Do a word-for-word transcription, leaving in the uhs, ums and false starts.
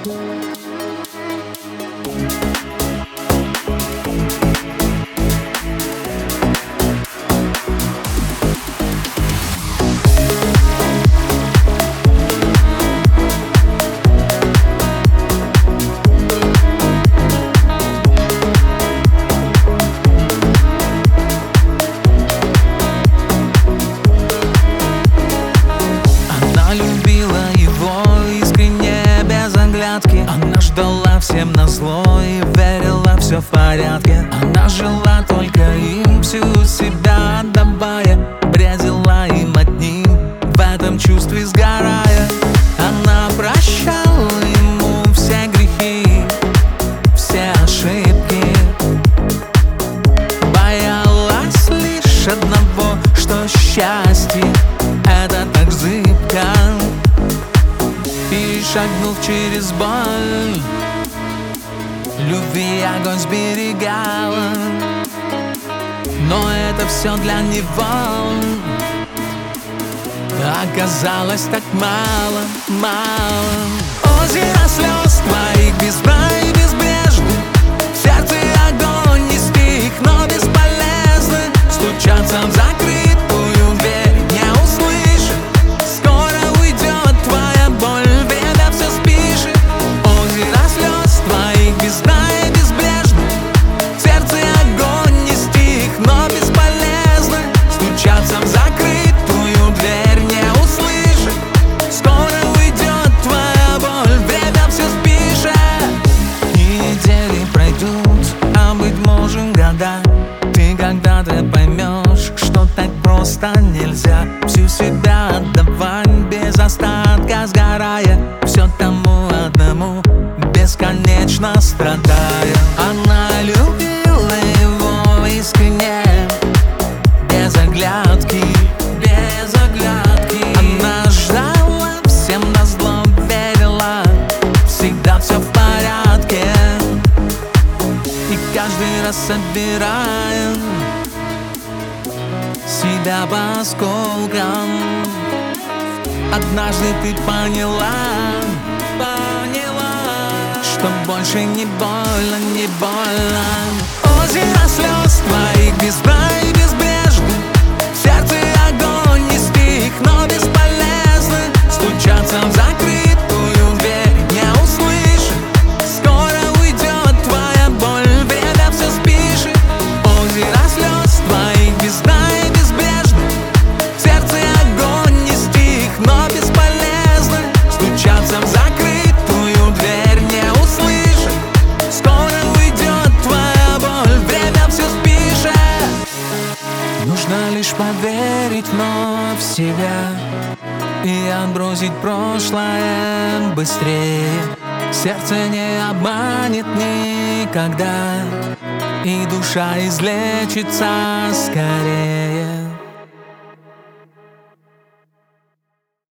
Она ждала всем назло и верила, все в порядке. Она жила только им, всю себя отдавая, бредила им одним, в этом чувстве сгорая. Она прощала ему все грехи, все ошибки, боялась лишь одного, что счастье — это так зыбко. И шагнув через боль, любви огонь сберегала. Но это все для него оказалось так мало, мало. Озеро слез твоих без дна и безбрежны, в сердце огонь не стих, но бесполезно. Стучаться в закрытую дверь не услышит, скоро уйдет твоя боль, время все спишет. Озеро слез твоих без дна и безбрежны, в сердце огонь не стих, но бесполезно. Стучаться в закрытую дверь не услышит, скоро уйдет твоя боль, время все спишет. И недели пройдут, а быть может года. Ты когда-то поймешь, что так просто нельзя всю себя отдавать без остатка, сгорая, все тому одному, бесконечно страдая. Она любила его искренне, без оглядки, без оглядки. Она ждала всем назло, верила, всегда все в порядке. И каждый раз собирая себя по осколкам, однажды ты поняла, поняла, что больше не больно, не больно. Озеро слез твоих без дна и безбрежны, в сердце огонь не стих, но бесполезно. Стучаться в закрытую дверь не услышит, скоро уйдет твоя боль, время все спишет. Озеро слез твоих без дна и безбрежны, в сердце огонь не стих, но бесполезно. Стучаться в закрытую дверь не услышит, скоро уйдет твоя боль, время все спишет. Нужно лишь поверить вновь в себя и отбросить прошлое быстрее. Сердце не обманет никогда, и душа излечится скорее.